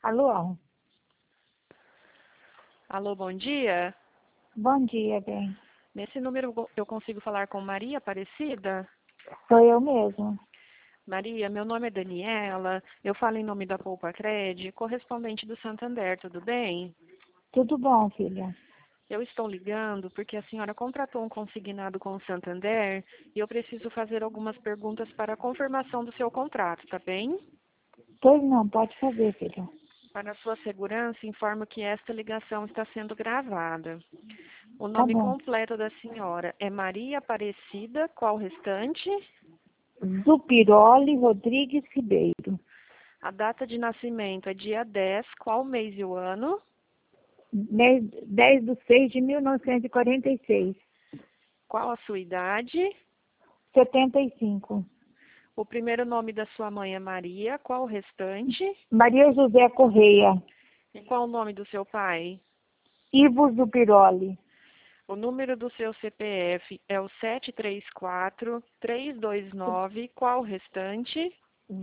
Alô? Alô, bom dia. Bom dia, bem. Nesse número eu consigo falar com Maria Aparecida? Sou eu mesmo. Maria, meu nome é Daniela, eu falo em nome da Poupa Cred, correspondente do Santander, tudo bem? Tudo bom, filha? Eu estou ligando porque a senhora contratou um consignado com o Santander e eu preciso fazer algumas perguntas para a confirmação do seu contrato, tá bem? Pois não, pode fazer, filha. Para a sua segurança, informo que esta ligação está sendo gravada. O Tá nome bom. completo da senhora é Maria Aparecida, qual o restante? Zupiroli Rodrigues Ribeiro. A data de nascimento é dia 10, qual mês e o ano? 10/6/1946. Qual a sua idade? 75. O primeiro nome da sua mãe é Maria, qual o restante? Maria José Correia. E qual o nome do seu pai? Ivo Zupiroli. O número do seu CPF é o 734-329, qual o restante?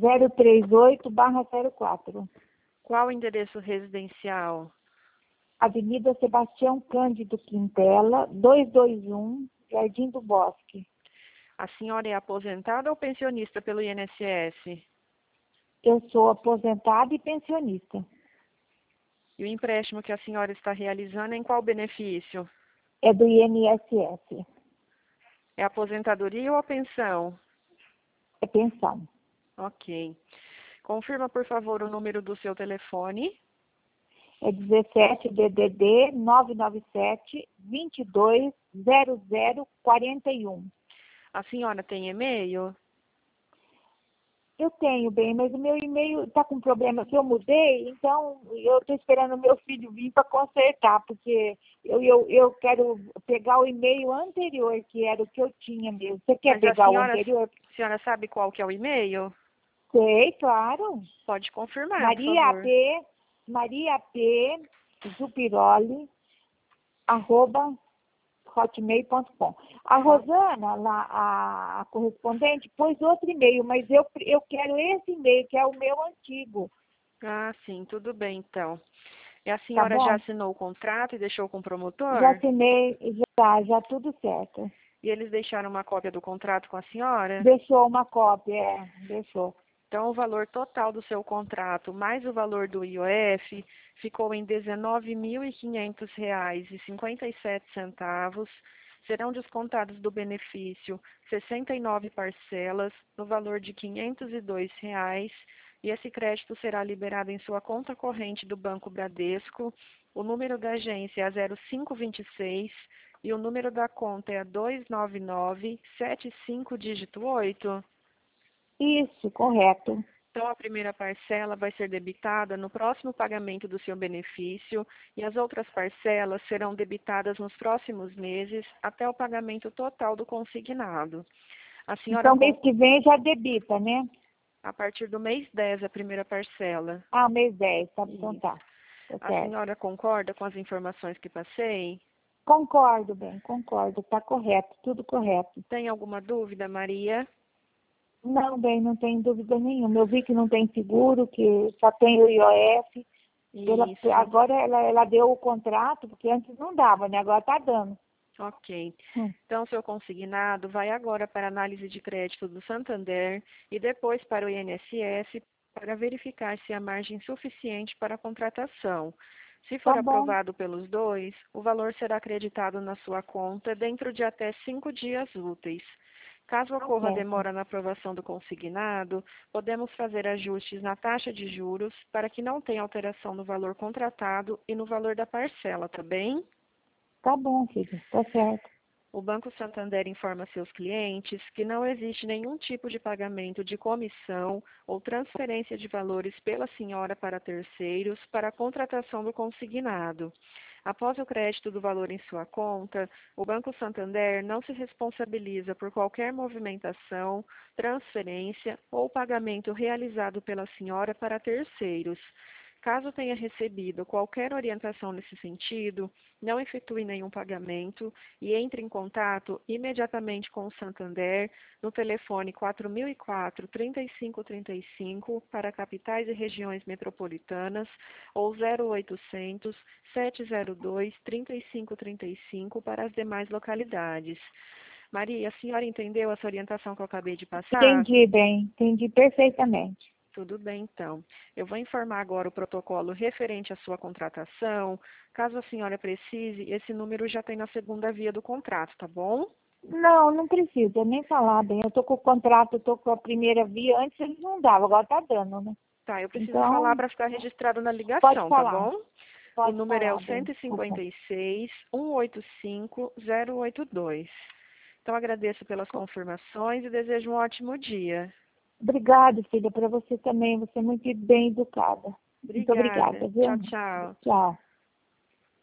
038/04. Qual o endereço residencial? Avenida Sebastião Cândido Quintela, 221, Jardim do Bosque. A senhora é aposentada ou pensionista pelo INSS? Eu sou aposentada e pensionista. E o empréstimo que a senhora está realizando é em qual benefício? É do INSS. É aposentadoria ou a pensão? É pensão. Ok. Confirma, por favor, o número do seu telefone. É 17 DDD 997 22 0041. A senhora tem e-mail? Eu tenho, bem, mas o meu e-mail está com problema que eu mudei, então eu estou esperando o meu filho vir para consertar, porque eu quero pegar o e-mail anterior, que era o que eu tinha mesmo. Você quer Mas a pegar o senhora, anterior? senhora sabe qual que é o e-mail? Sei, claro. Pode confirmar, por Maria favor. P. Maria P. Zupiroli, arroba hotmail.com. A Rosana, lá, a correspondente, pôs outro e-mail, mas eu quero esse e-mail, que é o meu antigo. Ah, sim, tudo bem, então. E a Tá senhora já bom? assinou o contrato e deixou com o Já promotor? assinei, já tudo certo. E eles deixaram uma cópia do contrato com a senhora? Deixou uma cópia, deixou. Então, o valor total do seu contrato, mais o valor do IOF, ficou em R$ 19.500,57. Serão descontados do benefício 69 parcelas, no valor de R$ 502, e esse crédito será liberado em sua conta corrente do Banco Bradesco. O número da agência é 0526 e o número da conta é 29975 dígito 8. Isso, correto. Então, a primeira parcela vai ser debitada no próximo pagamento do seu benefício e as outras parcelas serão debitadas nos próximos meses até o pagamento total do consignado. A senhora, Então, mês que vem já debita, né? a partir do mês 10, a primeira parcela. Ah, mês 10, tá, então Isso. tá. Tá A certo. senhora concorda com as informações que passei? Concordo, bem, concordo. Tá correto, tudo correto. Tem alguma dúvida, Maria? Não, bem, não tem dúvida nenhuma. Eu vi que não tem seguro, que só tem o IOF. Isso. Agora ela deu o contrato, porque antes não dava, né? Agora tá dando. Ok. Hum. Então, seu consignado vai agora para a análise de crédito do Santander e depois para o INSS para verificar se há margem suficiente para a contratação. Se for Tá bom. aprovado pelos dois, o valor será acreditado na sua conta dentro de até 5 dias úteis. Caso Tá ocorra certo. demora na aprovação do consignado, podemos fazer ajustes na taxa de juros para que não tenha alteração no valor contratado e no valor da parcela, tá bem? Tá bom, filho. Tá certo. O Banco Santander informa seus clientes que não existe nenhum tipo de pagamento de comissão ou transferência de valores pela senhora para terceiros para a contratação do consignado. Após o crédito do valor em sua conta, o Banco Santander não se responsabiliza por qualquer movimentação, transferência ou pagamento realizado pela senhora para terceiros. Caso tenha recebido qualquer orientação nesse sentido, não efetue nenhum pagamento e entre em contato imediatamente com o Santander no telefone 4004-3535 para capitais e regiões metropolitanas ou 0800 702 3535 para as demais localidades. Maria, a senhora entendeu essa orientação que eu acabei de passar? Entendi bem, entendi perfeitamente. Tudo bem, então. Eu vou informar agora o protocolo referente à sua contratação. Caso a senhora precise, esse número já tem na segunda via do contrato, tá bom? Não, não precisa nem falar bem. Eu tô com o contrato, eu tô com a primeira via. Antes eles não davam, agora tá dando, né? Tá, eu preciso Então, falar para ficar registrado na pode ligação, tá falar. bom? O Pode número é o falar bem. Desculpa. 156-185-082. Então, agradeço pelas confirmações e desejo um ótimo dia. Obrigada, filha, para você também. Você é muito bem educada. Muito obrigada, Obrigada. viu? Tchau, tchau. Tchau.